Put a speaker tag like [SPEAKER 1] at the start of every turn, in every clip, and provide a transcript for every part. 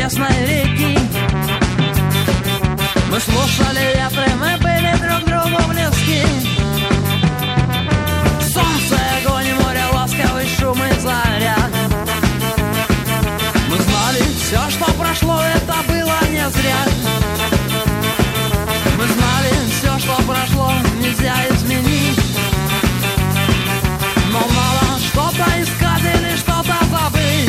[SPEAKER 1] небесной реки. Мы слушали ветры, мы были друг другу близки. Солнце, огонь, море, ласковый шум и заря. Мы знали, все, что прошло, это было не зря. Мы знали, все, что прошло, нельзя изменить. Но надо что-то искать или что-то забыть.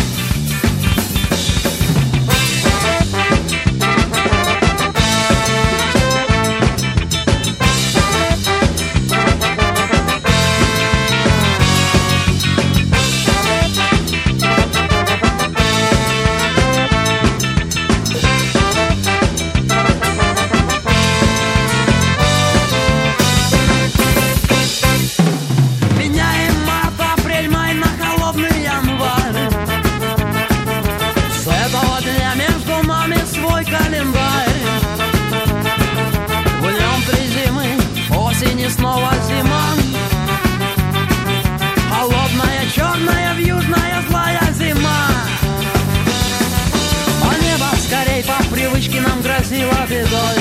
[SPEAKER 1] Снова зима, холодная, черная, вьюжная, злая зима. А небо скорей по привычке нам грозило бедой.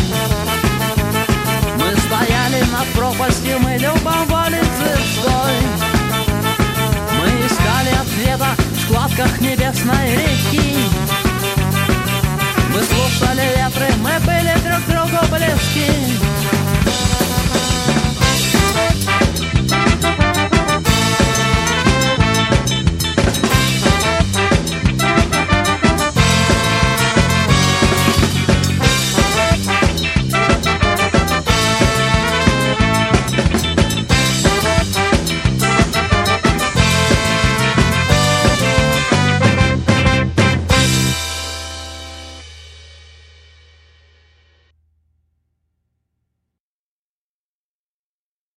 [SPEAKER 1] Мы стояли над пропастью, мы любовали звездой. Мы искали ответа в складках небесной реки.